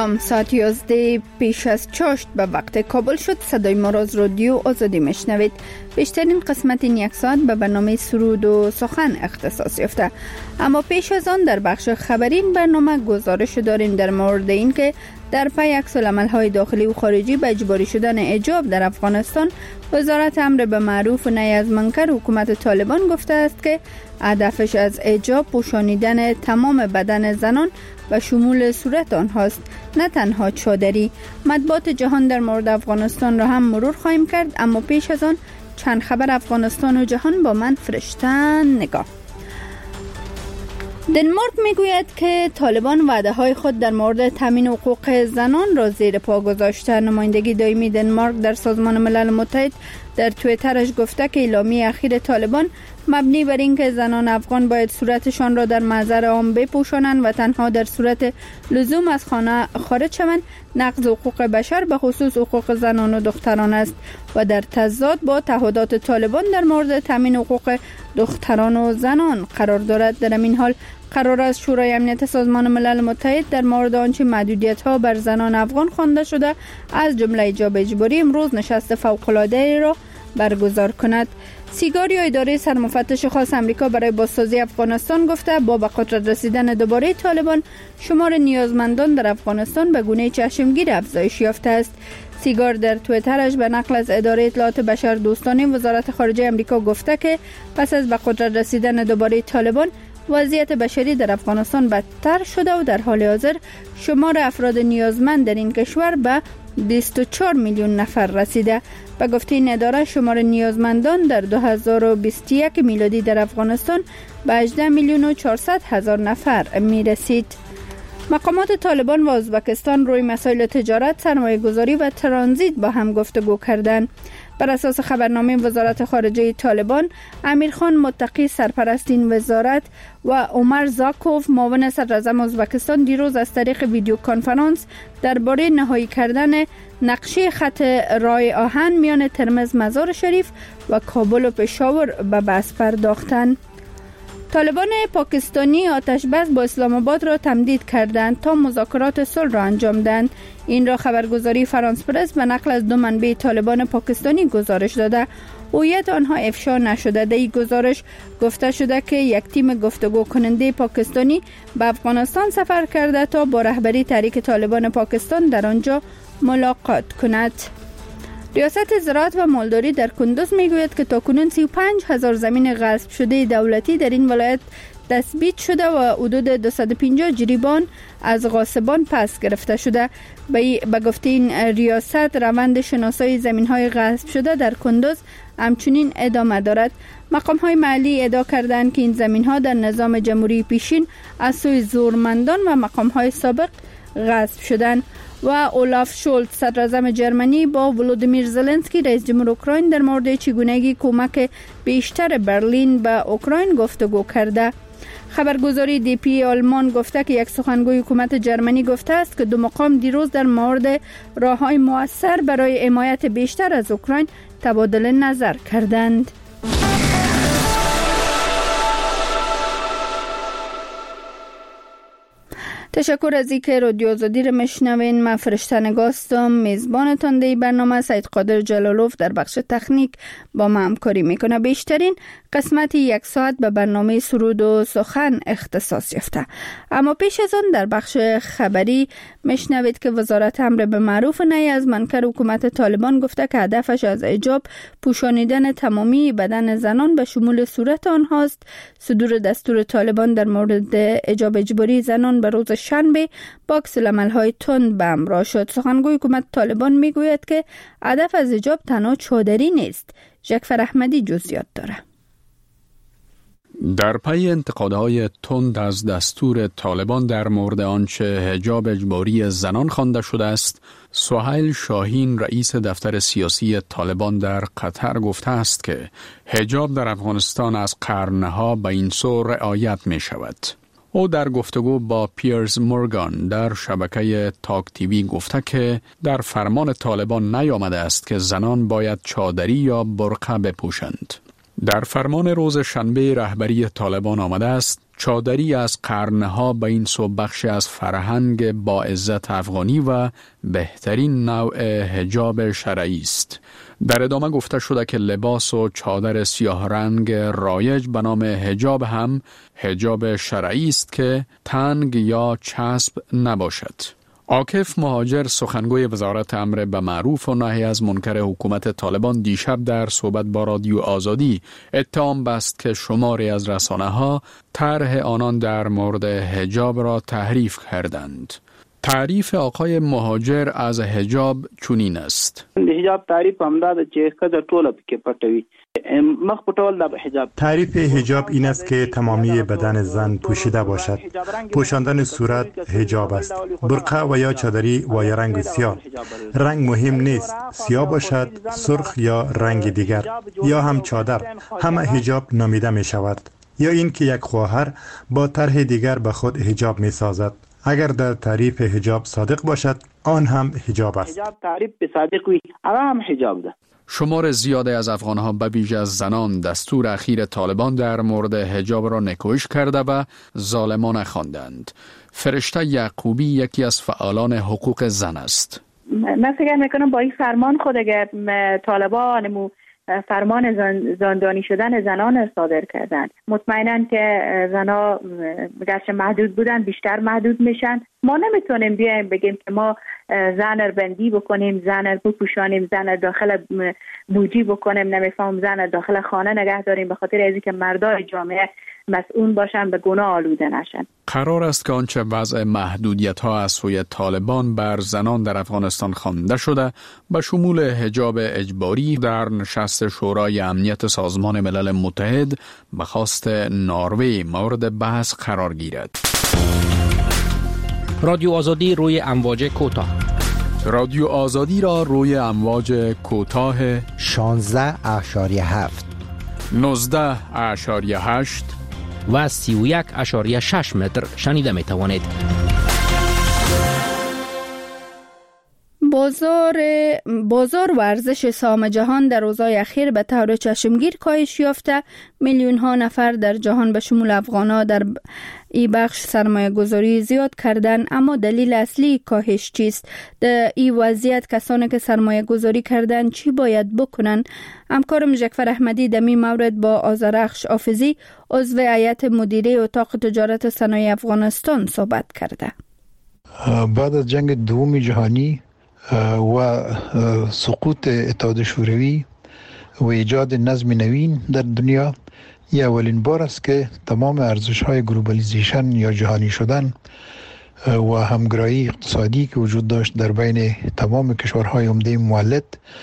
سلام، ساعت 11 پیش از چاشت به وقت کابل شد. صدای ما را از رادیو آزادی میشنوید. بیشترین قسمت این یک ساعت به برنامه سرود و سخن اختصاص یافته. اما پیش از آن در بخش خبری این برنامه گزارش داریم در مورد این که در پی عکس‌العمل‌های داخلی و خارجی به اجباری شدن حجاب در افغانستان، وزارت امر به معروف و نهی از منکر حکومت طالبان گفته است که هدفش از حجاب پوشانیدن تمام بدن زنان و شمول صورت آنهاست، نه تنها چادری. مطبوعات جهان در مورد افغانستان را هم مرور خواهیم کرد، اما پیش از آن چند خبر افغانستان و جهان با من فرشتن نگاه. دنمارک میگوید که طالبان وعده‌های خود در مورد تامین حقوق زنان را زیر پا گذاشته. نمایندگی دائمی دنمارک در سازمان ملل متحد در توییترش گفته که اعلامیه اخیر طالبان مبنی بر اینکه زنان افغان باید صورتشان را در محضر عام بپوشانند و تنها در صورت لزوم از خانه خارج شوند، نقض حقوق بشر به خصوص حقوق زنان و دختران است و در تضاد با تعهدات طالبان در مورد تامین حقوق دختران و زنان قرار دارد. در این حال قرار است شورای امنیت سازمان ملل متحد در مورد آنچه محدودیت‌ها بر زنان افغان خوانده شده از جمله حجاب اجباری امروز نشست فوق‌العاده را برگزار کند. سیگار یا اداره سرمفتش خاص امریکا برای بازسازی افغانستان گفته با به قدرت رسیدن دوباره طالبان شمار نیازمندان در افغانستان به گونه چشمگیر افزایش یافته است. سیگار در توییترش به نقل از اداره اطلاعات بشر دوستانه وزارت خارجه امریکا گفته که پس از به قدرت رسیدن دوباره طالبان وضعیت بشری در افغانستان بدتر شده و در حال حاضر شمار افراد نیازمند در این کشور به 24 میلیون نفر رسیده. به گفته این اداره شمار نیازمندان در 2021 میلادی در افغانستان به 18 میلیون و 400 هزار نفر می رسید. مقامات طالبان و ازبکستان روی مسائل تجارت، سرمایه گذاری و ترانزیت با هم گفتگو کردند. بر اساس خبرنامه وزارت خارجه طالبان، امیرخان متقی سرپرست این وزارت و عمر زاکوف معاون صدراعظم ازبکستان دیروز از طریق ویدیو کنفرانس درباره نهایی کردن نقشه خط راه آهن میان ترمز مزار شریف و کابل و پشاور به بحث پرداختند. طالبان پاکستانی آتش بس با اسلام آباد را تمدید کردند تا مذاکرات صلح را انجام دهند. این را خبرگزاری فرانس پرس به نقل از دو منبع طالبان پاکستانی گزارش داده. هویت آنها افشا نشده. در این گزارش گفته شده که یک تیم گفتگو کننده پاکستانی به افغانستان سفر کرده تا با رهبری تحریک طالبان پاکستان در آنجا ملاقات کند. ریاست زراعت و مالداری در کندوز میگوید که تاکنون 35,000 زمین غصب شده دولتی در این ولایت تثبیت شده و حدود 250 جریبان از غاصبان پس گرفته شده. به گفته این ریاست روند شناسایی زمین‌های غصب شده در کندوز همچنین ادامه دارد. مقام‌های محلی ادعا کردند که این زمین‌ها در نظام جمهوری پیشین از سوی زورمندان و مقام‌های سابق غصب شدند. و اولاف شولت صدراعظم جرمنی با ولودیمیر زلنسکی رئیس جمهور اوکراین در مورد چگونگی کمک بیشتر برلین به اوکراین گفتگو کرده. خبرگزاری دی پی آلمان گفته که یک سخنگوی حکومت جرمنی گفته است که دو مقام دیروز در مورد راه‌های مؤثر برای حمایت بیشتر از اوکراین تبادل نظر کردند. تشکر از اینکه رادیو آزادی را میشنوین. من فرشته نگاستم، میزبانتان در برنامه. سید قادر جلالوف در بخش تکنیک با ما همکاری میکنه. بیشترین قسمت یک ساعت به برنامه سرود و سخن اختصاص یافته. اما پیش از آن در بخش خبری میشنوید که وزارت امر به معروف و نهی از منکر حکومت طالبان گفته که هدفش از حجاب پوشانیدن تمامی بدن زنان به شمول صورت آنهاست. صدور دستور طالبان در مورد حجاب اجباری زنان به روز شنبه با عکس‌العمل‌های تند به همراه شد. سخنگوی حکومت طالبان میگوید که هدف از حجاب تنها چادری نیست. جعفر احمدی جزئیات داره. در پی انتقادهای تند از دستور طالبان در مورد آنچه حجاب اجباری زنان خوانده شده است، سهیل شاهین رئیس دفتر سیاسی طالبان در قطر گفته است که حجاب در افغانستان از قرنها به این سو رعایت می شود. او در گفتگو با پیرز مورگان در شبکه تاک تیوی گفته که در فرمان طالبان نیامده است که زنان باید چادری یا برقع بپوشند. در فرمان روز شنبه رهبری طالبان آمده است چادری از قرنها به این سو بخشی از فرهنگ با عزت افغانی و بهترین نوع حجاب شرعی است. در ادامه گفته شده که لباس و چادر سیاه رنگ رایج به نام حجاب هم حجاب شرعی است که تنگ یا چسب نباشد. عاکف مهاجر سخنگوی وزارت امر به معروف و نهی از منکر حکومت طالبان دیشب در صحبت با رادیو آزادی اتهام بست که شماری از رسانه‌ها طرح آنان در مورد حجاب را تحریف کردند. تعریف آقای مهاجر از حجاب چنین است. حجاب تعریف همداده چې ښځه ټوله پکې پټوي. مخ پټول د حجاب. تعریف حجاب این است که تمامی بدن زن پوشیده باشد. پوشاندن صورت حجاب است. برقع و یا چادری و یا رنگ سیاه. رنگ مهم نیست. سیاه باشد، سرخ یا رنگ دیگر یا هم چادر. همه حجاب نامیده می شود. یا این که یک خواهر با طرح دیگر به خود حجاب می سازد. اگر در تعریف حجاب صادق باشد آن هم حجاب است. حجاب تعریف به صادق وی هم حجاب ده. شمار زیادی از افغان‌ها به ویژه از زنان دستور اخیر طالبان در مورد حجاب را نکوهش کرده و ظالمانه خواندند. فرشته یعقوبی یکی از فعالان حقوق زن است. من فکر میکنم با این فرمان خود اگر طالبان فرمان زندانی شدن زنان صادر کردن، مطمئناً که زنها گرچه محدود بودن بیشتر محدود میشن. ما نمیتونیم بیایم بگیم که ما زن رو بندی بکنیم، زن رو بپوشانیم، زن رو داخل بوجی بکنیم، نمیفهم زن رو داخل خانه نگه داریم، به خاطر ازی که مردای جامعه مسئول باشن به گناه آلوده نشن. قرار است که آنچه وضع محدودیت ها از سوی طالبان بر زنان در افغانستان خوانده شده به شمول حجاب اجباری در نشست شورای امنیت سازمان ملل متحد به خواست نروژ مورد بحث قرار گیرد. رادیو آزادی روی امواج کوتاه. رادیو آزادی را روی امواج کوتاه 16.7 19.8 و 31.6 متر شنیده می توانید. بازار ورزش سهام جهان در روزهای اخیر به طور چشمگیر کاهش یافته. میلیون ها نفر در جهان به شمول افغان‌ها در این بخش سرمایه گذاری زیاد کردن. اما دلیل اصلی کاهش چیست؟ در این وضعیت کسانی که سرمایه گذاری کردن چی باید بکنن؟ همکارم جعفر احمدی در این مورد با آذرخش حافظی عضو هیئت مدیره اتاق تجارت صنایع افغانستان صحبت کرده. بعد از جنگ دوم جهانی و سقوط اتحاد شوروی و ایجاد نظم نوین در دنیا، این اولین بار است که تمام ارزش‌های گلوبالیزیشن یا جهانی شدن و همگرایی اقتصادی که وجود داشت در بین تمام کشورهای عمده مولد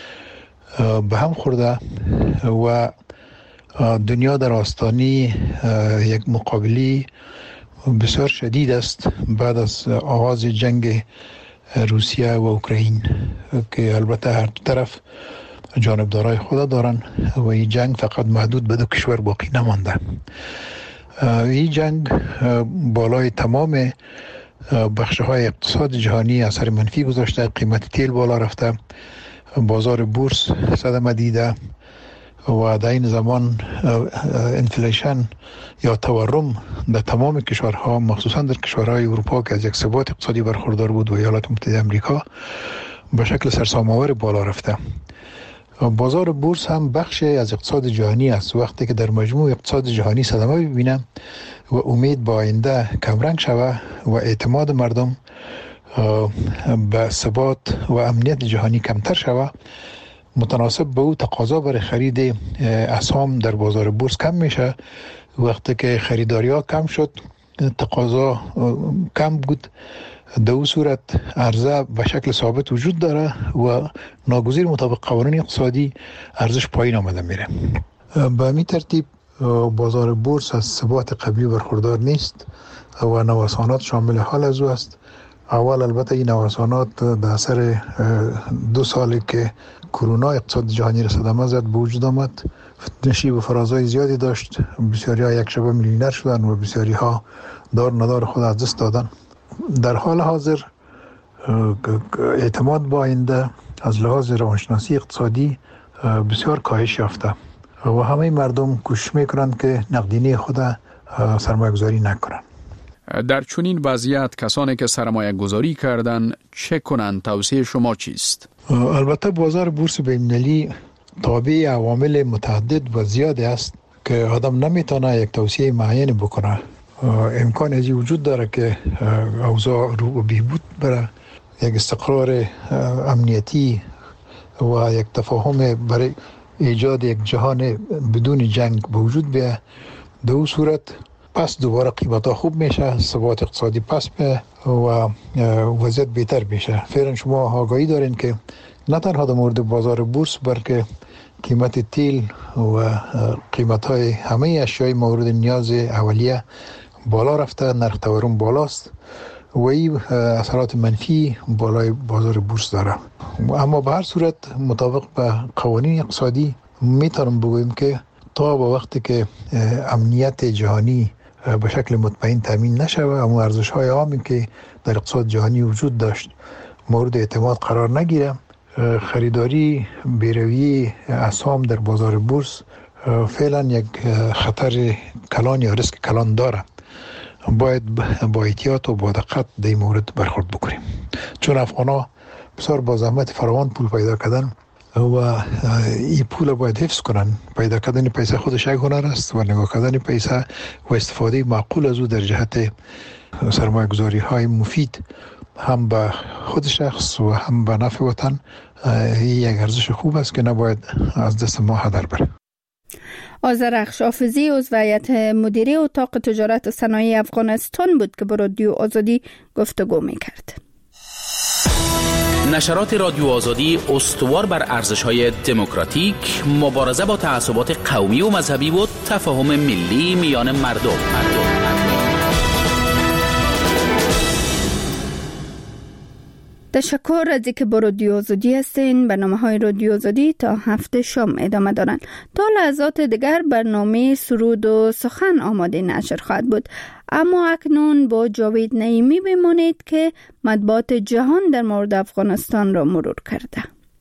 به هم خورده و دنیا در آستانه یک مقابله بسیار شدید است بعد از آغاز جنگ روسیه و اوکراین که البته هر دو طرف جانبدارای خود دارن و این جنگ فقط محدود به دو کشور باقی نمانده. این جنگ بالای تمام بخش‌های اقتصاد جهانی اثر منفی گذاشته. قیمت تیل بالا رفته، بازار بورس صدمه دیده و در این زمان انفلیشن یا تورم در تمام کشورها، مخصوصا در کشورهای اروپا که از یک ثبات اقتصادی برخوردار بود و ایالات متحده آمریکا، به شکل سرسام‌آور بالا رفته. بازار بورس هم بخشی از اقتصاد جهانی است. وقتی که در مجموع اقتصاد جهانی صدمه ببینه و امید با آینده کمرنگ شود و اعتماد مردم به ثبات و امنیت جهانی کمتر شود، متناسب به او تقاضا برای خرید اسهام در بازار بورس کم میشه. وقتی که خریداری ها کم شد، تقاضا کم بود، در او صورت عرضه به شکل ثابت وجود داره و ناگزیر مطابق قوانین اقتصادی ارزش پایین آمده میره. به همین ترتیب بازار بورس از ثبات قبلی برخوردار نیست و نوسانات شامل حال از او است. اول البته این نوسانات در اثر 2 سالی که کرونا اقتصاد جهانی را صدمه زد به وجود آمد، نشیب و فرازهای زیادی داشت. بسیاری ها یک شبه میلیونر شدن و بسیاری ها دار ندار خود از دست دادن. در حال حاضر اعتماد با آینده از لحاظ روانشناسی اقتصادی بسیار کاهش یافته و همه مردم کوشش میکنند که نقدینه خود سرمایه گذاری نکنن. در چنین وضعیت کسانی که سرمایه گذاری کردن چه کنند؟ توصیه شما چیست؟ البته بازار بورس بین‌المللی تابع عوامل متعدد و زیاد است که آدم نمیتونه یک توصیه معین بکنه. امکان ازی وجود داره که اوضاع رو به بهبود بره، یک استقرار امنیتی و یک تفاهم برای ایجاد یک جهان بدون جنگ به وجود بیاد. در اون صورت پس دوباره قیمت ها خوب میشه، ثبات اقتصادی پس به و وضعیت بهتر میشه. فعلا شما آگاهی دارین که نه تنها در مورد بازار بورس بلکه قیمت تیل و قیمت های همه اشیای مورد نیاز اولیه بالا رفته، نرخ تورم بالاست و این اثرات منفی بالای بازار بورس داره. اما به هر صورت مطابق به قوانین اقتصادی میتونم بگویم که تا با وقتی که امنیت جهانی به شکل مطمئن تامین نشود، اما ارزش‌های عامی که در اقتصاد جهانی وجود داشت مورد اعتماد قرار نگیره، خریداری بی‌رویه اسهام در بازار بورس فعلا یک خطر کلان یا ریسک کلان داره. باید با احتیاط و با دقت در این مورد برخورد بکنیم، چون افغان‌ها بسیار با زحمت فراوان پول پیدا کردن و این پول باید حفظ کنن. پیدا کردن پیسه خودش یک هنر است و نگاه کردن پیسه و استفاده معقول از او در جهت سرمایه گذاری های مفید هم به خود شخص و هم به نفع وطن یک ارزش خوب است که نباید از دست ما هدر بره. آذرخش حافظی عضو هیئت مدیره اتاق تجارت و صنایع افغانستان بود که با رادیو آزادی گفتگو می‌کرد. نشرات رادیو آزادی استوار بر ارزش‌های دموکراتیک، مبارزه با تعصبات قومی و مذهبی و تفاهم ملی میان مردم. تشکر از اینکه با رادیو آزادی هستین. برنامه‌های رادیو آزادی تا هفته شام ادامه دارند. تا لحظات دیگر برنامه سرود و سخن آماده نشر خواهد بود. اما اکنون با جاوید نعیمی بمانید که مطبوعات جهان در مورد افغانستان را مرور کرده.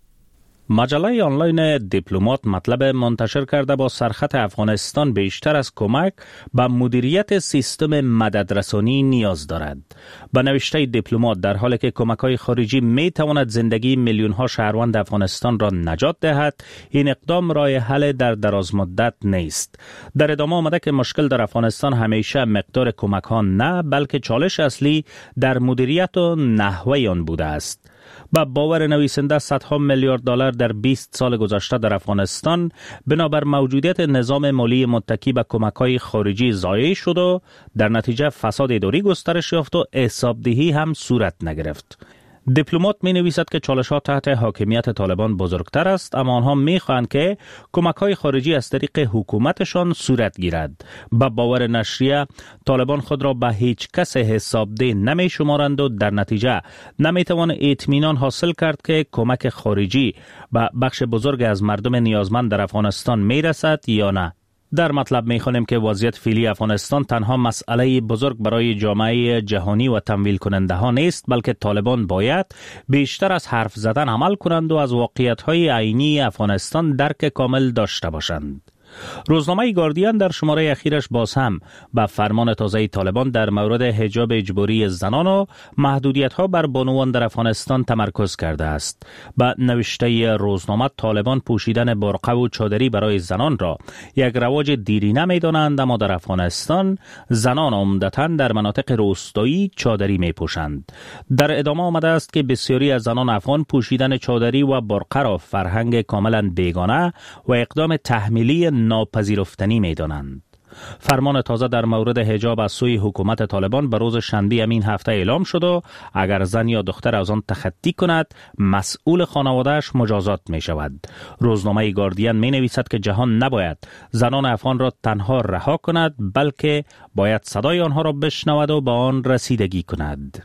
مجله آنلاین دیپلمات مطلب منتشر کرده با سرخط افغانستان بیشتر از کمک به مدیریت سیستم مددرسانی نیاز دارد. با نوشته دیپلمات در حالی که کمک‌های خارجی می تواند زندگی میلیون‌ها شهروند افغانستان را نجات دهد، این اقدام راه حل در دراز مدت نیست. در ادامه آمده که مشکل در افغانستان همیشه مقدار کمک‌ها نه، بلکه چالش اصلی در مدیریت و نحوه آن بوده است. با باور نویسنده صدها میلیارد دلار در 20 سال گذشته در افغانستان بنابر موجودیت نظام مالی متکی به کمک‌های خارجی ضایع شد و در نتیجه فساد اداری گسترش یافت و حسابدهی هم صورت نگرفت. دیپلمات می نویسد که چالش‌ها تحت حاکمیت طالبان بزرگتر است، اما آنها می خواهند که کمک‌های خارجی از طریق حکومتشان صورت گیرد. با باور نشریه طالبان خود را به هیچ کس حسابده نمی شمارند و در نتیجه نمی توان اطمینان حاصل کرد که کمک خارجی به بخش بزرگ از مردم نیازمند در افغانستان می رسد یا نه. در مطلب می‌خوانیم که وضعیت فعلی افغانستان تنها مسئله بزرگ برای جامعه جهانی و تمویل کننده ها نیست، بلکه طالبان باید بیشتر از حرف زدن عمل کنند و از واقعیت‌های عینی افغانستان درک کامل داشته باشند. روزنامه گاردین در شماره اخیرش باز هم به فرمان تازه طالبان در مورد حجاب اجباری زنان و محدودیت‌ها بر بانوان در افغانستان تمرکز کرده است. به نوشته روزنامه طالبان پوشیدن برقع و چادری برای زنان را یک رواج دیرینه می‌دانند، اما در افغانستان زنان عمدتاً در مناطق روستایی چادری می‌پوشند. در ادامه آمده است که بسیاری از زنان افغان پوشیدن چادری و برقع را فرهنگ کاملاً بیگانه و اقدام تحمیلی ناپذیرفتنی می‌دانند. فرمان تازه در مورد حجاب از سوی حکومت طالبان به روز شنبه همین هفته اعلام شد و اگر زن یا دختر از آن تخطی کند مسئول خانواده‌اش مجازات می شود. روزنامه گاردین می نویسد که جهان نباید زنان افغان را تنها رها کند، بلکه باید صدای آنها را بشنود و به آن رسیدگی کند.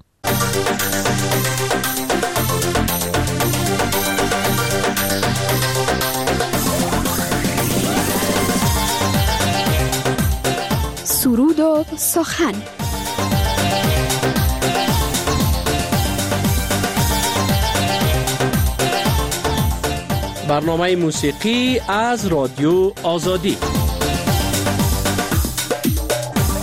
سرود و سخن. برنامه موسیقی از رادیو آزادی.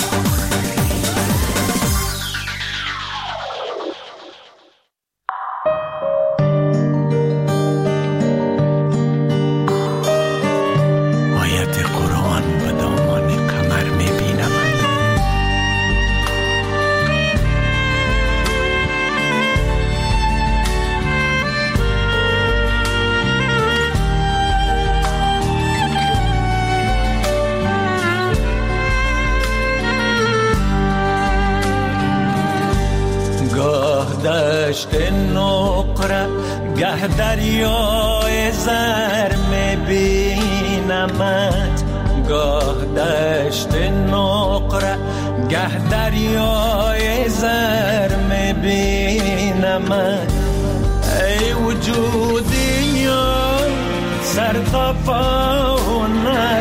نقره گه دریای زر میبینمت گاه دشت نقره گه دریای زر میبینمت ای وجودی یا سر تا پا هنر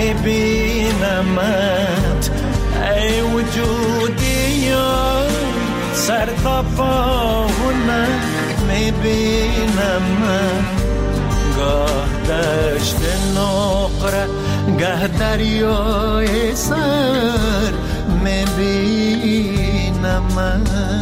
میبینمت ای وجودی یا سر تا پا هنر میبینمت گاه دشت نقره گه دریای سر میبینمت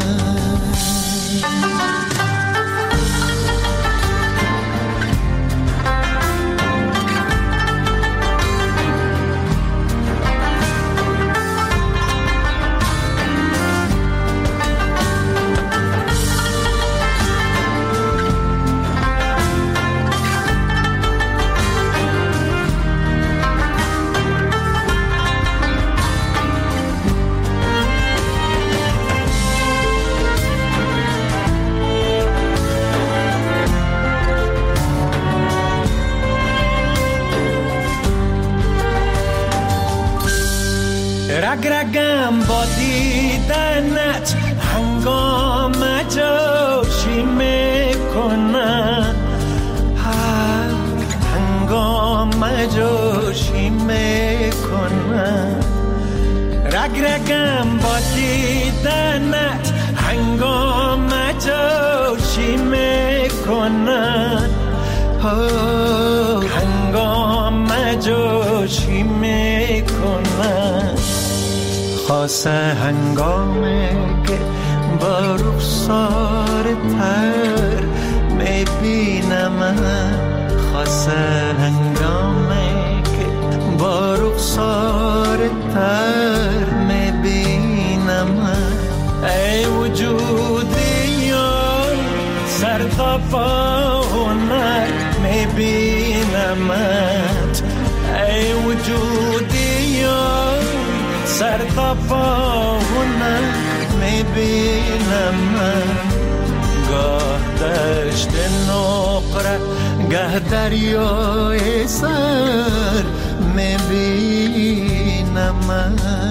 رگرگم با دیدنت هنگام جوشی میکنم هنگام جوشی میکنم رگرگم با دیدنت هنگام جوشی میکنم هنگام جوشی میکنم خاصه هنگامه که با رخسار تر میبینم خاصه هنگامه که با رخسار تر میبینم ای وجودی یا سر تا پا هنر میبینمت ای وجودی یا سر تا پا هنر میبینمت گاه دشت نقره گه دریای سر میبینمت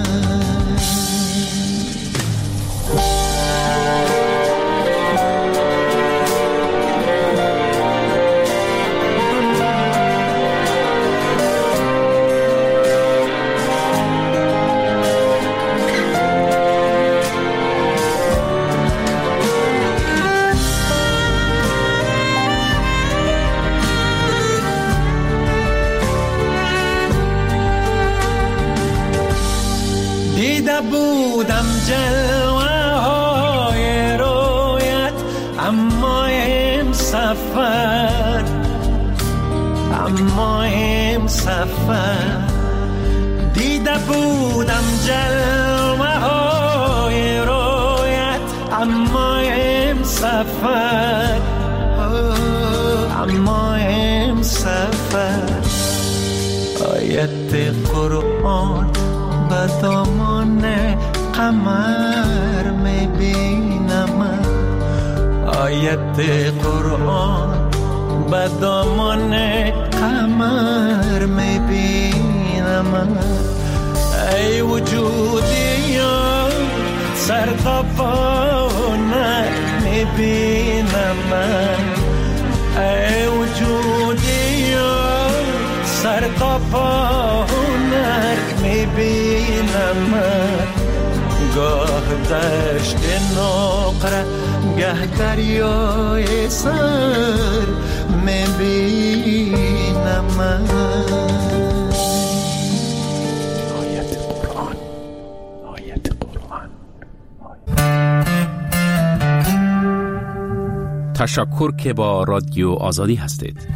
بودم جلوه های رویت اما امسفر دیده بودم جلوه های رویت اما امسفر آیت قرآن به دامان قمر میبینم آیت قرآن به دامان قمر میبینم ای وجودی یا سر تا پا هنر میبینم ای وجودی یا سر تا پا هنر میبینم گاه دشت نقره گه دریای سر میبینم آیت قرآن تشکر که با رادیو آزادی هستید.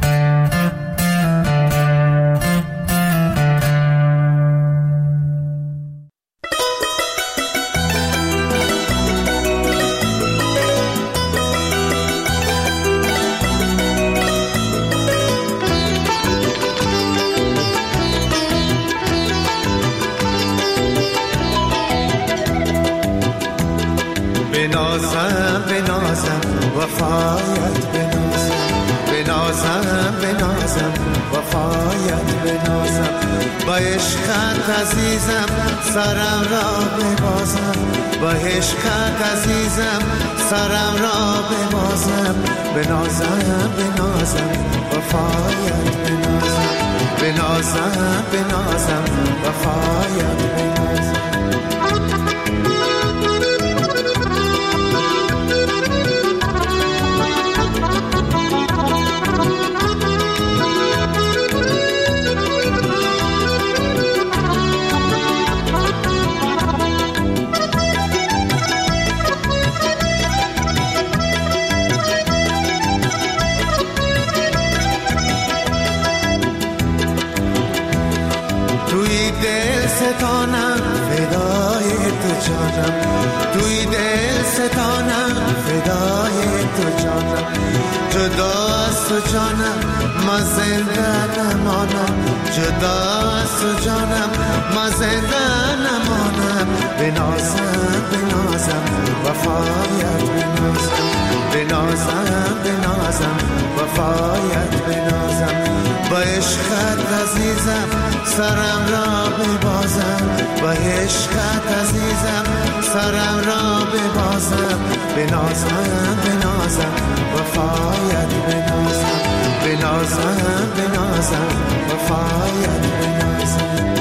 بنازم بنازم وفایت بنازم بنازم بنازم وفایت بنازم با عشقت عزیزم سرم را ببازم با عشقت عزیزم سرم را ببازم بنازم بنازم وفایت بنازم بنازم بنازم وفایت بنازم توی دل ستانم فدای تو جانم جدا از تو جانم من زنده نمانم جدا از تو جانم من زنده نمانم بنازم بنازم وفایت بنازم بنازم بنازم وفایت بنازم با عشقت عزیزم سرم را ببازم با عشقت عزیزم سرم را ببازم بنازم بنازم وفایت بنازم بنازم بنازم وفایت بنازم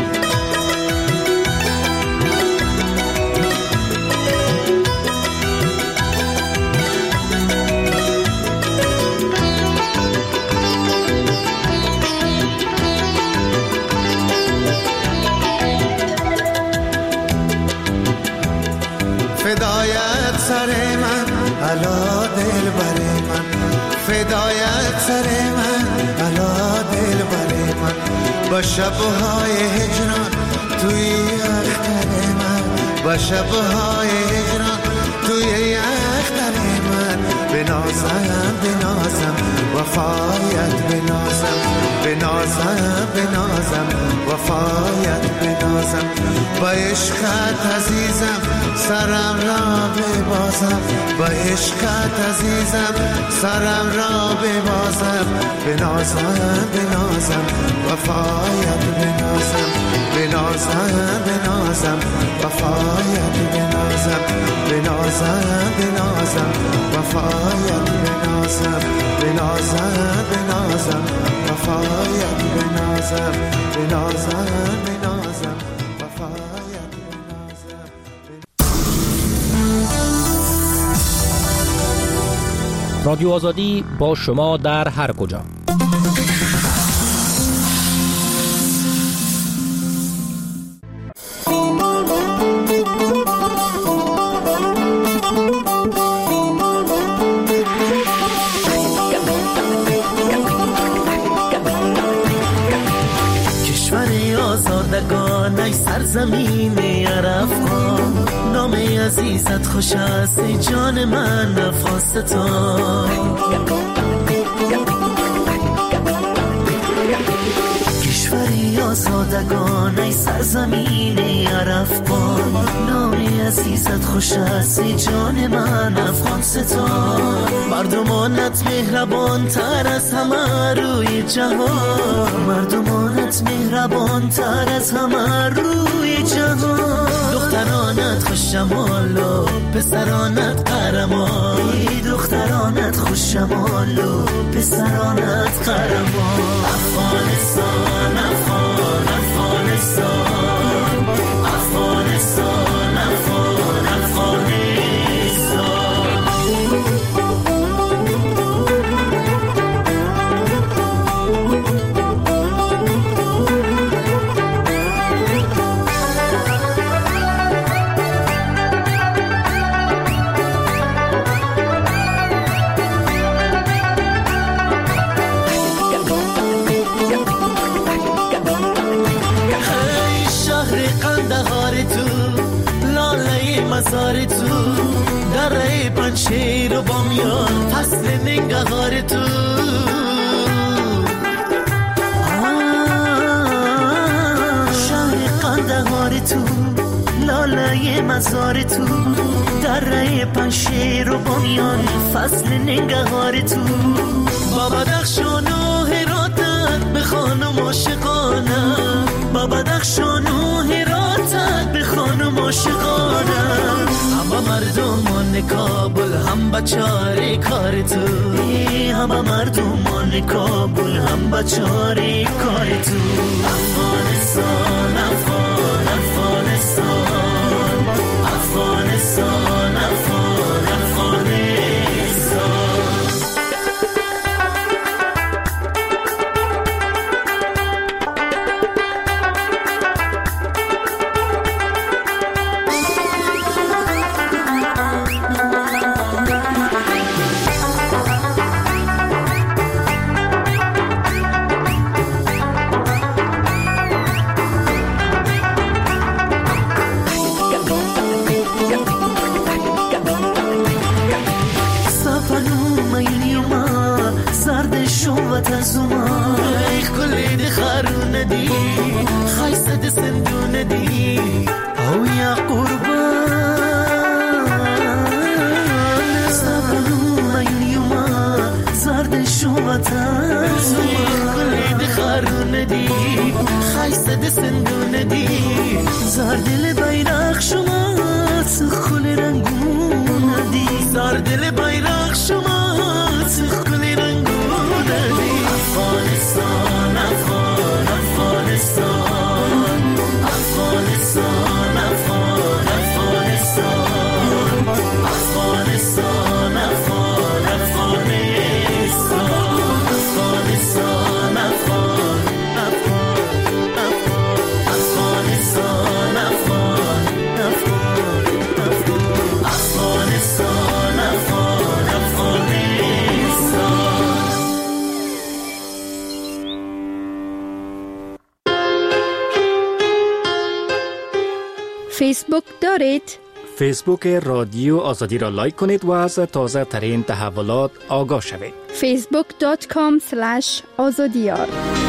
فدایت سر من علا دل بر من فدایت سر من علا دل بر من با شبهای هجران توی اختر من با شبهای هجران توی اختر من بنازم بنازم وفایت بنازم بنازم بنازم وفایت بنازم با عشقت عزیزم سرم را ببازم با عشقت عزیزم سرم را ببازم بنازم بنازم وفایت بنازم بنازم بنازم وفایت بنازم بنازم بنازم وفایت بنازم بنازم بنازم وفایت بنازم بنازم بنازم وفایت بنازم. رادیو آزادی با شما در هر کجا. ای سرزمین عرفان نام عزیزت خوش است ای جان من نفاستان کشوری آزادگان ای سرزمین عرفان نام عزیزت خوش است ای جان من افغانستان مردمانت مهربان تر از همه روی جهان مردمانت مهربان تر از همه روی جهان دخترانت خوش شمال و پسرانت قهرمان دخترانت خوش شمال و پسرانت قهرمان افغانستان افغان افغانستان افغانستان افغان افغانستان مزار تو دره پنشیر و بامیان فصل ننگهار تو شهر قندهار تو لاله مزار تو دره پنشیر و بامیان فصل ننگهار تو با بدخشان و هراتت به خانم عاشقانم با بدخشان و هراتت به خانم عاشقانم همه مردمان کابل هم بچاره کار تو همه مردمان کابل هم بچاره کار تو افغانستان افغان افغانستان افغانستان افغان افغانستان تزوما کلی د خارون دی خایسته د سندون دی او یا قربان سبنو ایوما زرد شو تزوما کلی د خارون دی خایسته د سندون دی زرد ل بیرق شما سخل رنگون دی زرد ل بیرق شما سخل رنگون افغانستان افغان افغانستان افغانستان افغان افغانستان افغانستان افغان افغانستان افغانستان افغان افغانستان افغان افغانستان افغان افغانستان. فیسبوک دارید؟ فیسبوک رادیو آزادی را لایک کنید و از تازه ترین تحولات آگاه شوید. facebook.com/azadiyar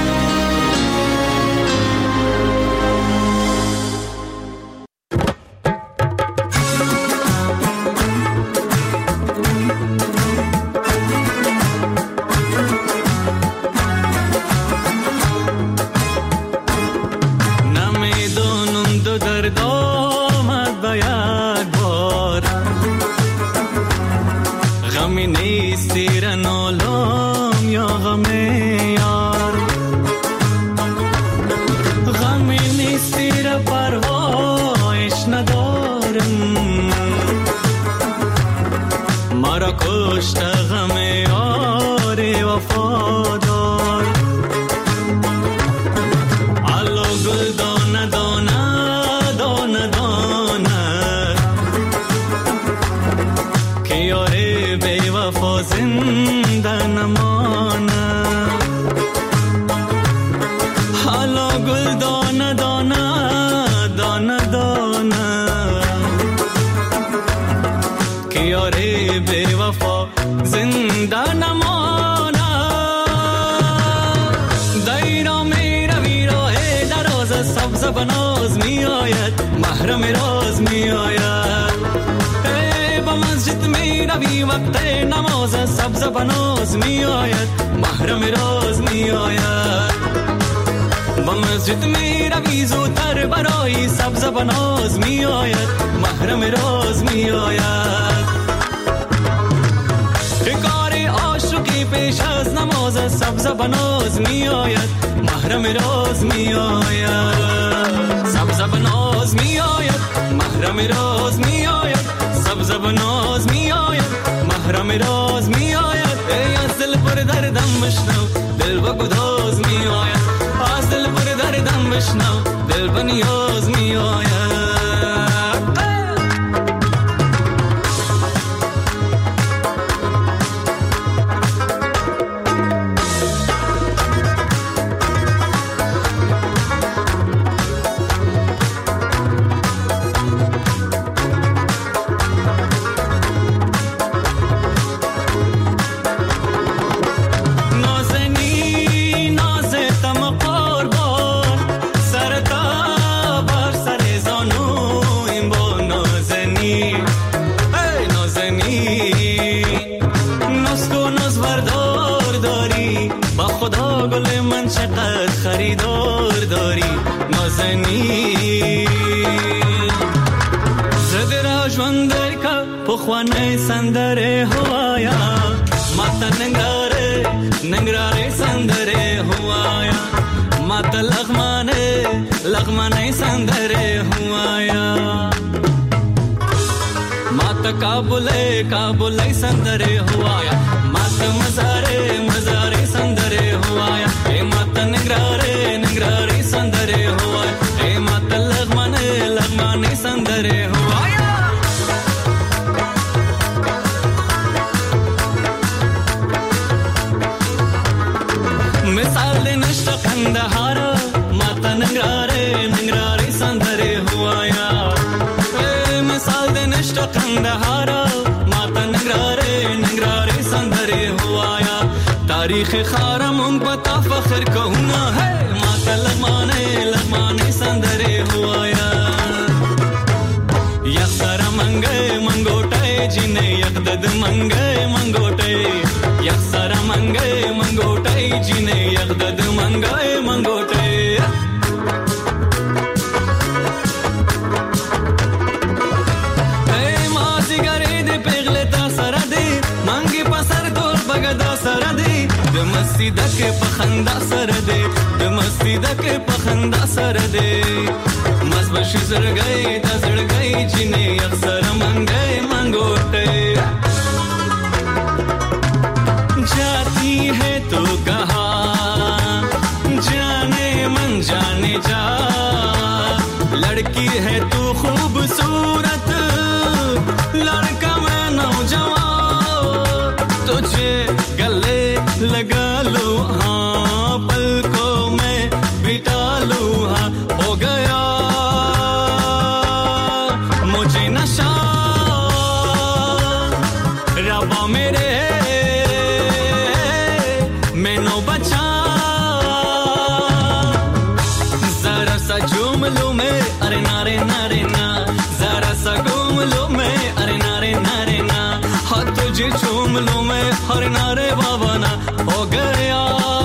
محرم راز می آید با مسجد می روی وقت نماز سبز بناز می آید محرم راز می آید با مسجد می روی زودتر برای سبز بناز می آید محرم راز می آید کار عاشقی پیش از نماز سبز بناز می آید محرم راز می آید سبز بناز می آید محرم راز می آید سبز بناز می آید محرم راز می آید ای از دل پر دردم بشنو دل با گداز می آید از دل پر دردم بشنو دل با نیاز می آید. ناز تم قربان سر تا بر سر زانو زنی زده را جوندر که پخوانه سندره هوایا ماتا ننگراره سندره هوایا ماتا لغمانه سندره هوایا ماتا کابله سندره هوایا ماتا مزاره سندره هوایا اے ماتا ننگراره سندره هوایا اے ماتا لغمانه سندره هوایا مثال نشت قندهارا ماتا ننگراره سندره هوایا مثال نشت قندهارا ماتا ننگراره سندره هوایا تاریخ خارمون پتا فخر کهونا ہے ماتا لغمانه سندره هوایا یک سر منگوٹے جنه یک دد منگوٹے یک سر منگوٹے جنه یک دد منگوٹے اے مازی گری دی پیغلتا سر دی منگی پسر دور بگدا سر دی دمستی دک پخندا سر دی دمستی دک پخندا سر دی مزبشی زرگئی تا زرگئی جنه یک سر منگوٹے جاتی ہے تو کہاں جانے من جانے جا لڑکی ہے تو خوبصورت لڑکا میں نوجوان تجھے گلے لگا لو ہاں پلکوں میں بٹا لو ہاں ہو گیا مجھے نشہ ربا میرے جملوں میں ارے نارے نارے نا ذرا سا گملوں میں ارے نارے نارے نا ہاں تجھے جملوں میں ارے نارے بابا نا ہو گیا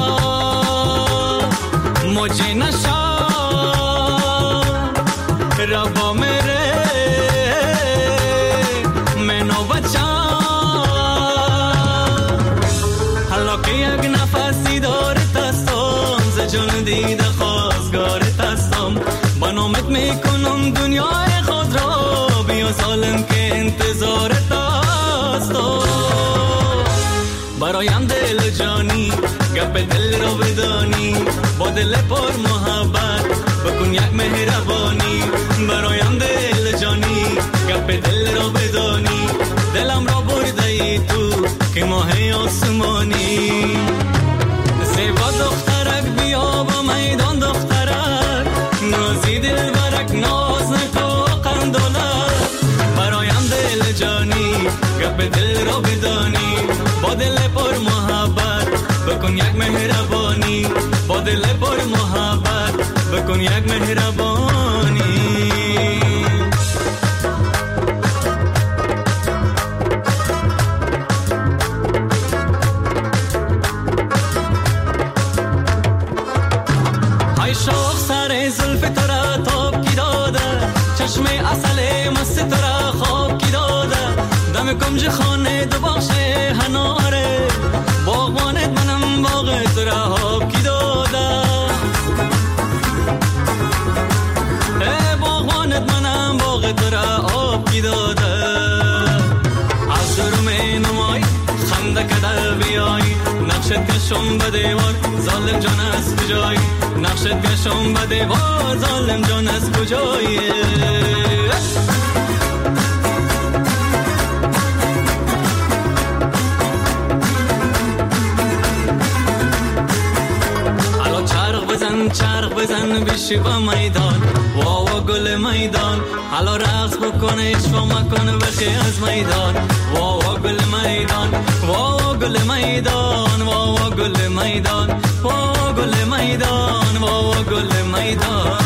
مجھے نشہ ربا میرے میں نو بچا حالا که یک نفسی دارتستم ز جان دیده خواستگارتستم با نامت میکنم دنیای خود را بیا سالم که انتظارت هستم برایم دل جانی گپ دل را بدانی با دل پر محبت بکن یک مهربانی برایم دل جانی گپ دل را بدانی دلم را برده ای تو که ماه آسمانی زیبا دخترک بیا با میدان دخترک نازی دل برک ناز نکو قندولک برایم دل جانی گپ دل را بدانی با دل پر محبت بکن یک مهربانی با دل پر محبت بکن یک مهربانی شوق سر زلف ترا تاب کی داده چشم اصل مست ترا خواب کی داده دم کنج خانه دو باشه هناره باغبانت منم باغ ترا خواب کی داده باغبانت منم باغ ترا خواب کی داده از روم نمای خنده کده بیای نقشت کشم به دیوار ظالم جان از کجایی نقشت کشم به دیوار ظالم جان از کجایی حالا چرخ بزن بشی با میدان واوا گل میدان حالا رقص بکنه اشوا مکن بخی از میدان واوا گل میدان واوا گل میدان واوا گل میدان واوا گل میدان واوا گل میدان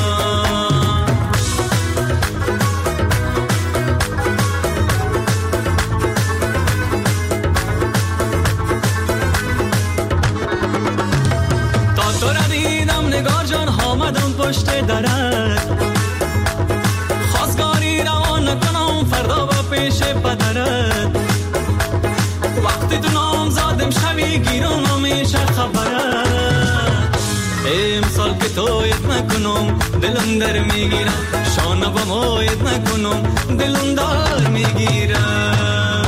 تا تو را دیدم نگار جان آمدم پشت درت خواستگاری روان کنم فردا با پیش پدرت وقتی تو نام زادم شوی گیرم همیشه خبرت امسال که تویت نکنم دلم در میگیرم شانه با مویت نکنم دلم دار میگیرم.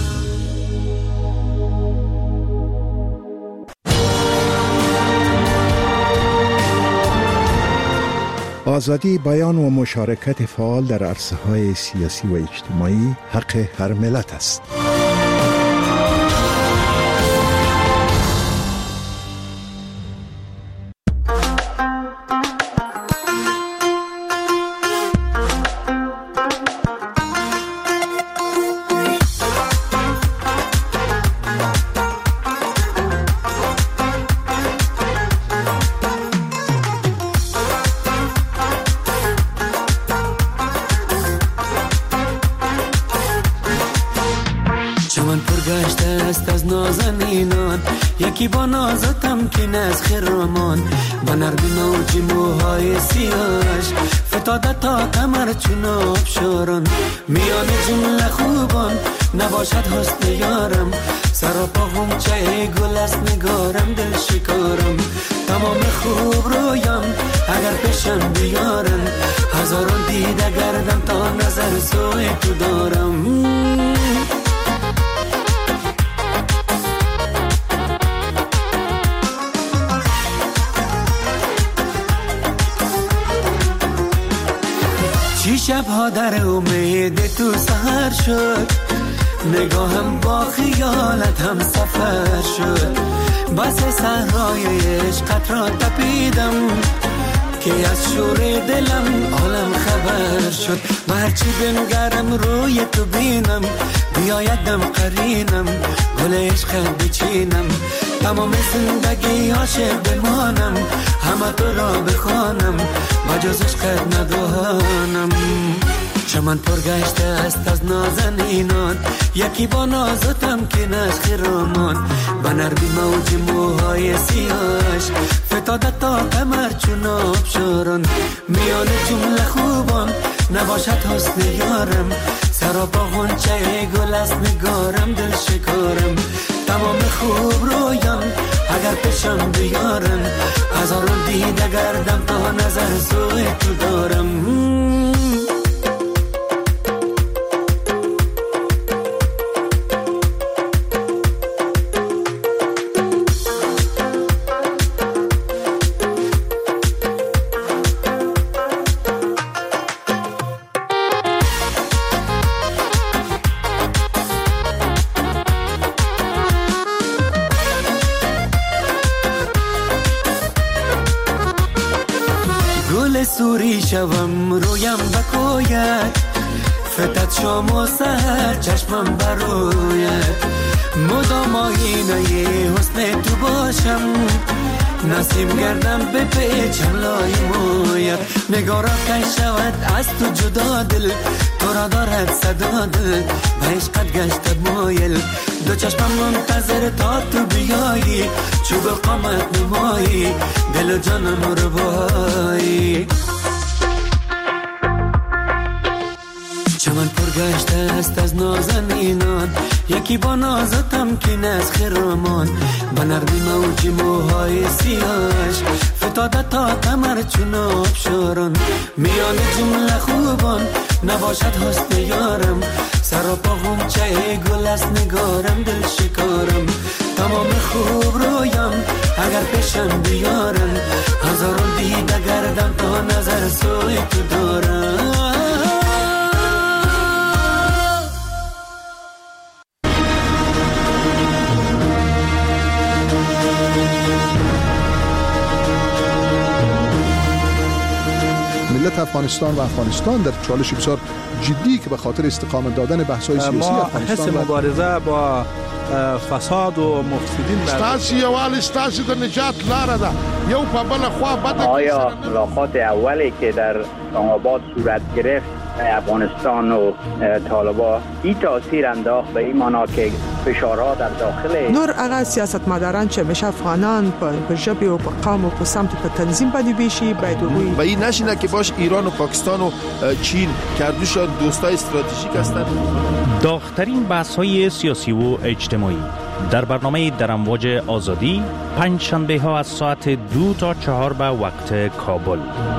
آزادی بیان و مشارکت فعال در عرصه‌های سیاسی و اجتماعی حق هر ملت است. یکی با نازتم که از خرامان با نرمی موجی موهای سیاش فتاده تا کمر چون آبشاران میان جمله خوبان نباشد حسن یارم سراپا غنچه گل است نگارم دل شکارم تمام خوب رویم اگر پیشم بیارن هزاران دیده گردم تا نظر سوی تو دارم. چی شبها در امید تو سهر شد نگاهم با خیالت هم سفر شد بس صحرای عشقت را تپیدم که از شور دلم عالم خبر شد و هرچی بنگرم روی تو بینم بیایدم قرینم گل عشقت بچینم تمام زندگی عاشق بمانم همه تو را بخوانم بجز عشقت ندانم. چمن پرگشته است از نازنینان یکی با نازتم که نش خرامان با نرمی موج موهای سیاش فتاده تا کمر چون آبشاران میان جمله خوبان نباشد حسن یارم سراپا غنچه گل است نگارم دل شکارم تمام خوب رویم اگر پیشم بیارن هزاران دیده گردم تا نظر سوی تو دارم. سوری شوم رویم بکوید فتت شام و سهر چشمم بروید مدام آینه حسن تو باشم نسیم گردم به پیچم لای موید نگارا کن شود از تو جدا دل تو را دارد صدا دل به عشقت گشت مایل دو چشمم منتظر تا تو بیایی چوب قامت نمایی دل و جانم رو بایی. چمن پرگشته است از نازنینان یکی با نازتم که از خرامان با نرمی موجی موهای سیاش فتاده تا کمر چون آبشاران میان جمله خوبان نباشد حسن یارم سراپا غنچه گل است نگارم دل شکارم تمام خوب رویم اگر پیشم بیارن هزاران دیده گردم تا نظر سوی تو دارم. ملت افغانستان و افغانستان در چالش بسیار جدی که به خاطر استقامت دادن بحث‌های سیاسی افغانستان حس مبارزه با فساد و مفسدین ستاسي یوال ستاسي د نجات لاره ده یو په بل خوا بده. آیا ملاقات اولی که در اسلام آباد صورت گرفت افغانستان و طالبان این تاثیر انداخت به این معنا که فشارها در داخل نور هغه سیاستمداران چې همیشه افغانان په ژبه او په قوم او په سمت په تنظیم باندې بیشي باید و این نشینه که باش ایران و پاکستان و چین کردوشان دوستای استراتژیک هستند. داغ‌ترین بحث‌های سیاسی و اجتماعی در برنامه در امواج آزادی پنج شنبه ها از ساعت 2 تا 4 به وقت کابل.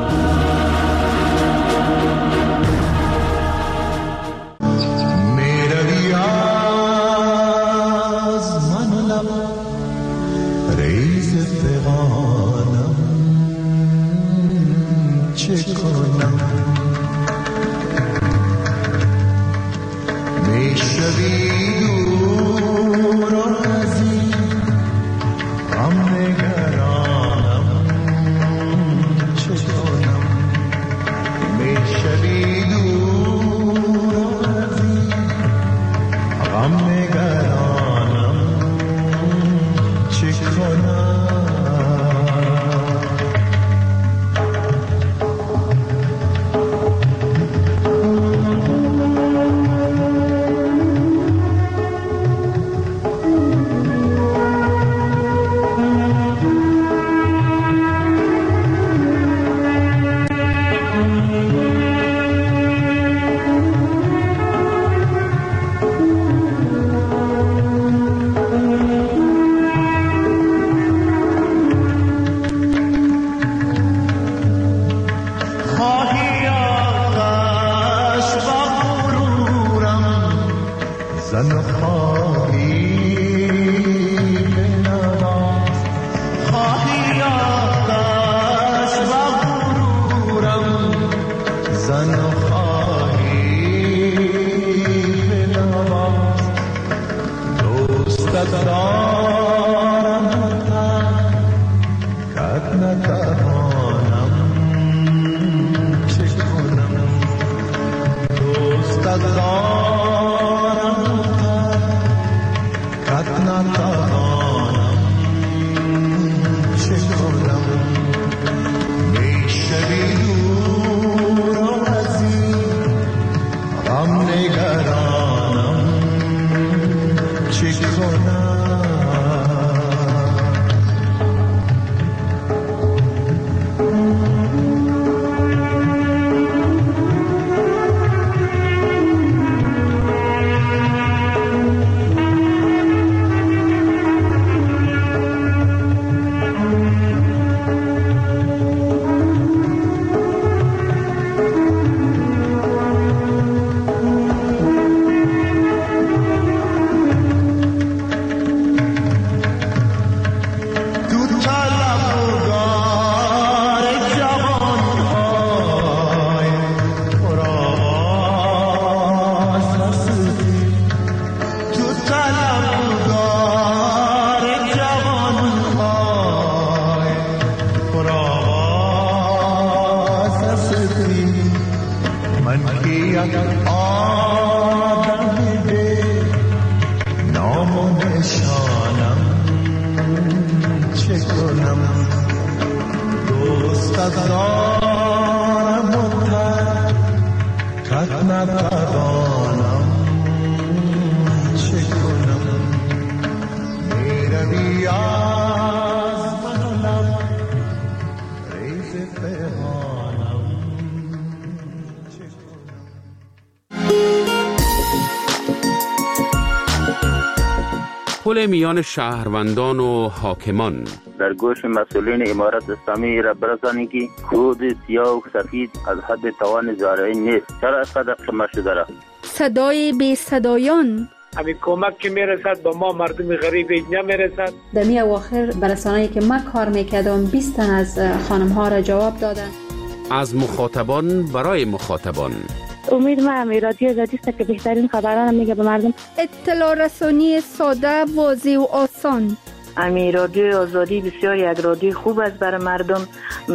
پل میان شهروندان و حاکمان در گوش مسئولین امارت اسلامی را برسانید که کود سیاه و سفید از حد توان زارعی نیست. چرا اینقدر قیمت شده را؟ صدای بی صدایان همین کمک که میرسد به ما مردم غریب اینجا میرسد. دمی اواخر برسانه‌ای که ما کار میکردم 20 تن از خانم ها را جواب دادن. از مخاطبان برای مخاطبان. امید ما رادیو آزادی است که بهترین خبران میگه به مردم. اطلاع رسانی ساده، واضح و آسان. رادیو آزادی بسیار یک رادیو خوب است برای مردم،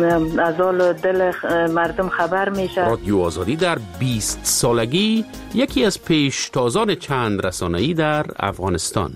از حال دل مردم خبر میشه. رادیو آزادی در 20 سالگی یکی از پیشتازان چند رسانه‌ای در افغانستان.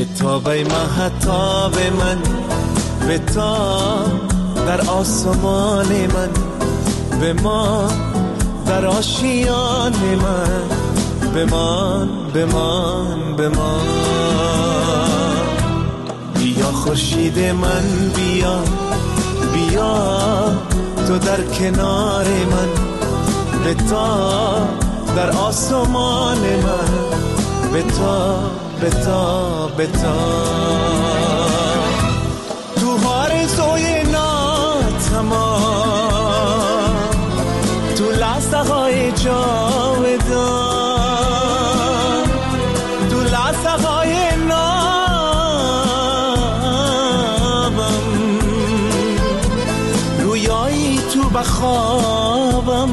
به تابه مهتاب من، به تا در آسمان من، به ما در آشیان من، بمان بمان بمان. بیا خورشید من بیا، بیا تو در کنار من، به تا در آسمان من، به تا به تا به تا. تو آرزوی ناتمام، تو لحظه های جاودان، تو لحظه های نامم، رویایی تو بخوابم.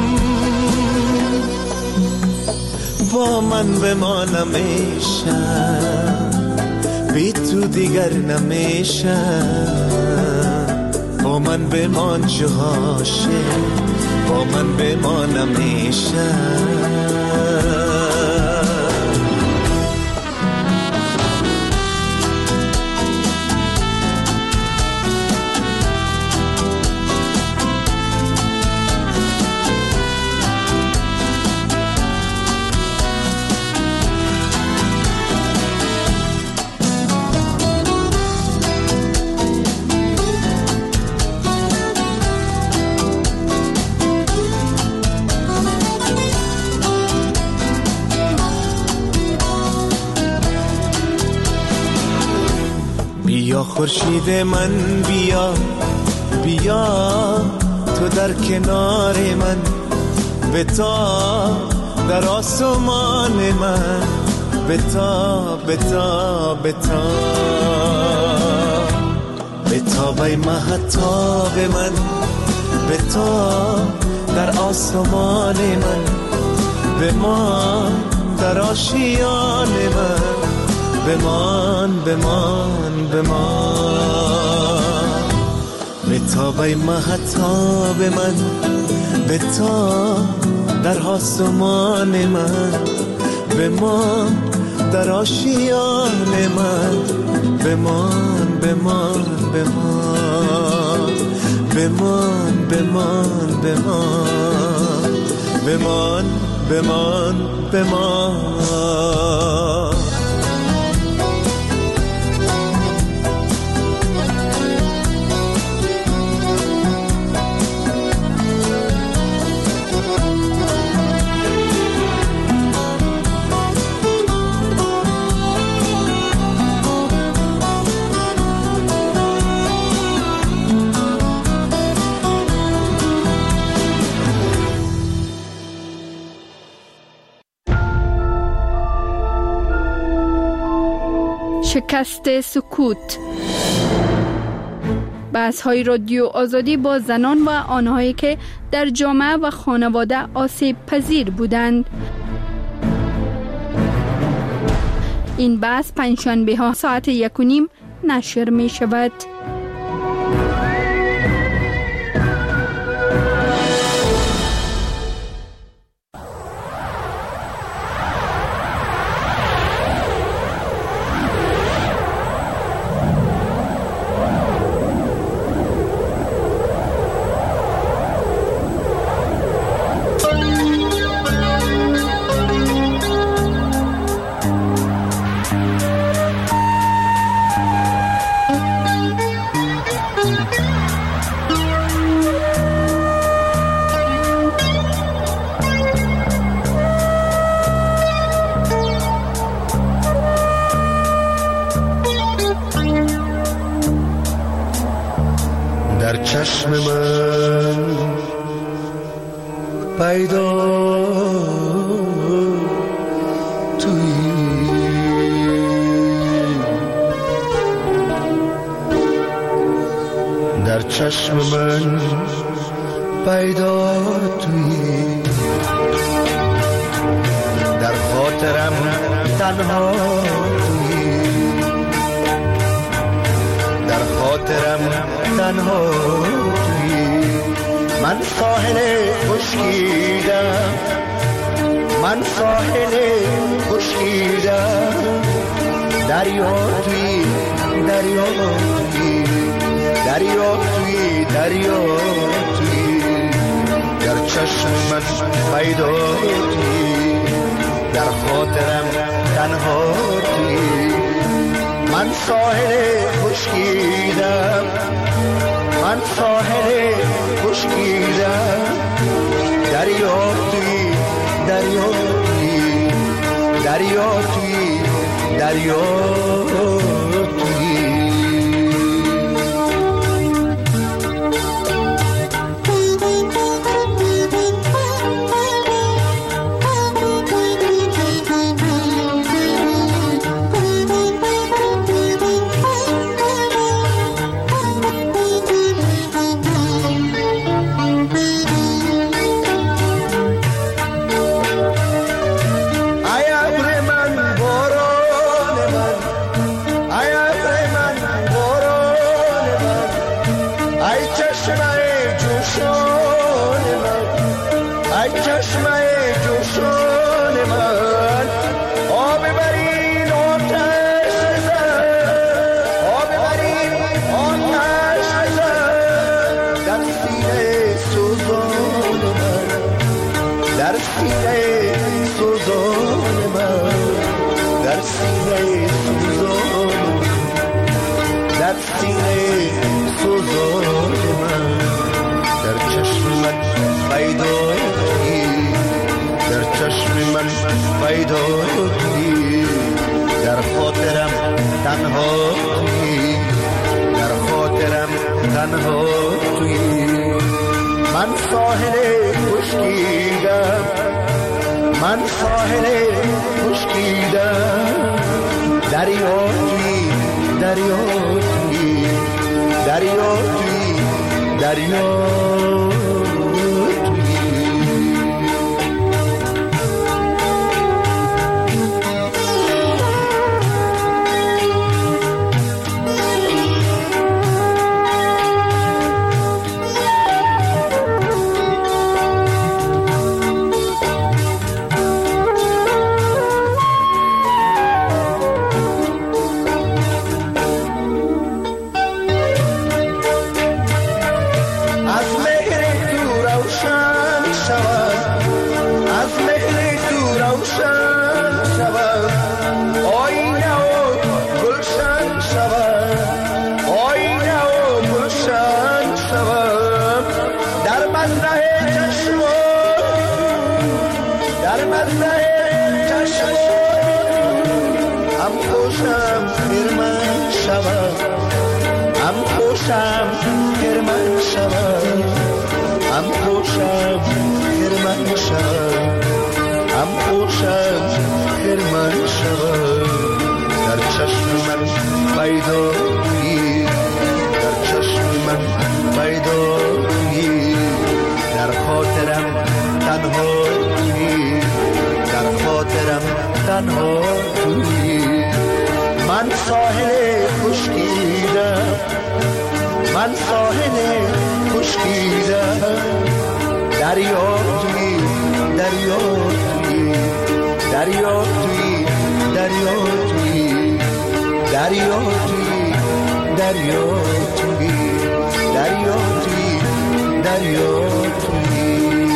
با من بمانم میشم، بی تو دیگر نمیشم. با من بمان جهاشه، با من بمانم میشم. بیا خورشید من بیا، بیا تو در کنار من، به تا در آسمان من، به تا به تا به تا. به تابه مهتاب من، به تا در آسمان من، به ما در آشیان من، بمان بمان بمان. به تابه مهتاب من، به تا در آسمان من، بمان در آشیان من، بمان بمان بمان. بمان بمان بمان، بمان بمان بمان. شکست سکوت. بحث‌های رادیو آزادی با زنان و آنهایی که در جامعه و خانواده آسیب پذیر بودند. این بحث پنجشنبه ها ساعت 1:30 نشر می شود. در چشم من پیدا تویی، در چشم من پیدا تویی، در خاطرم تنها تویی، در خاطرم تنها تویی. من ساحل خشکیدم، من ساحل خشکیدم، دریا توی دریا توی دریا توی دریا توی در چشم من پیدا توی در خاطرم تنها توی من ساحل خشکیدم من ساحل خشکیدم دریا توی دریا توی دریا توی دریا توی پیدایی در خاطرم تنهایی در خاطرم تنهایی من ساحل خشکیدم من ساحل خشکیدم دریا توی دریا توی دریا توی دریا من ساحل خشکیدم من ساحل خشکیدم دریا توی دریا توی دریا توی دریا توی دریا توی دریا توی دریا توی دریا توی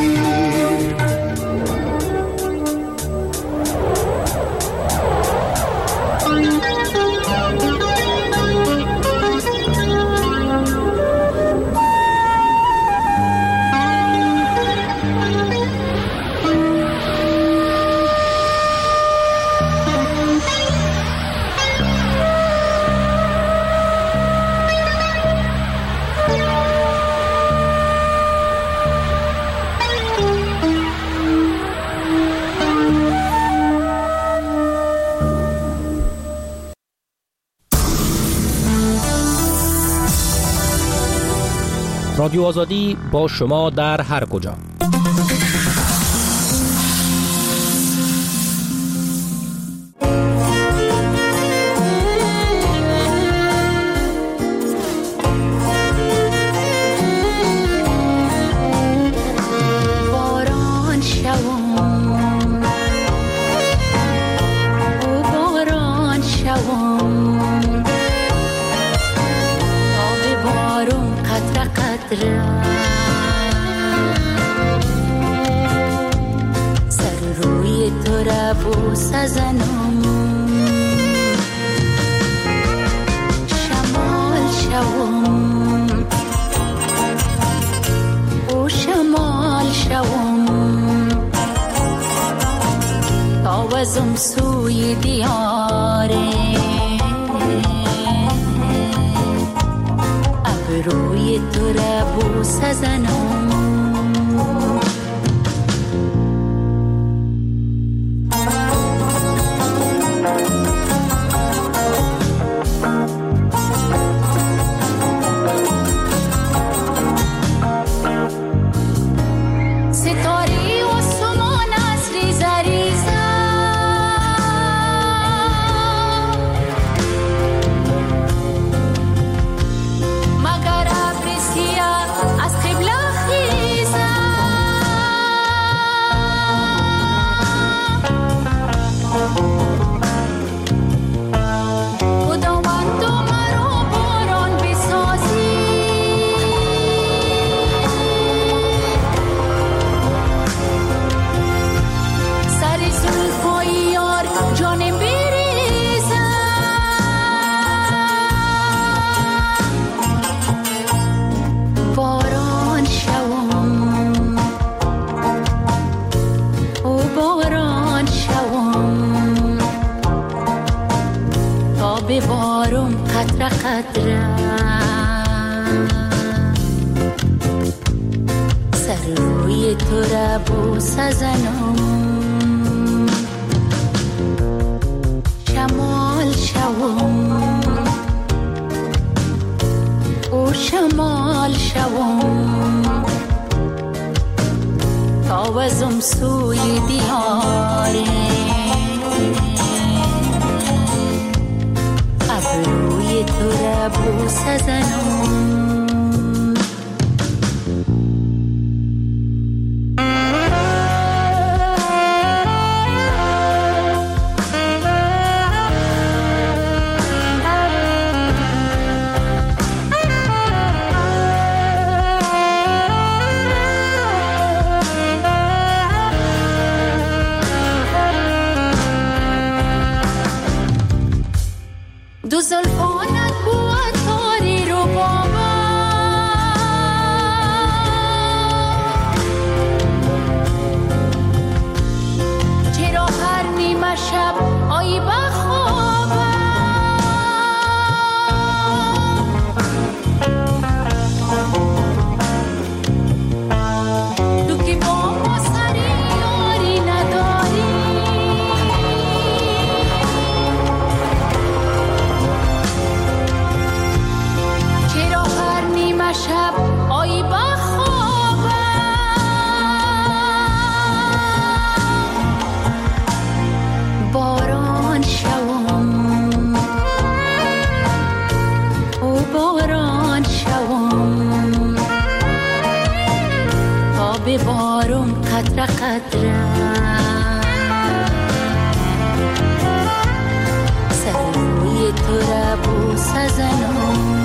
رادیو آزادی با شما در هر کجا. باران شوم قطره سر روی تو را بوس زنم شمال شوم او شمال شوم تاوزم سوی دیاره ابروی تو را بوس زنم سر روی تو را بوس زنم شمال شوم او شمال شوم تاوزم سوی دیاره ابروی تو را بوس زنم دو زلفانت بود تاری رو بابا چرا هر نیمه شب آیی بخوابم تو که با ما سری یاری نداری شب آیی بخوابم باران شوم او باران شوم تا ببارم قطره قطره سر روی تو را بوس زنم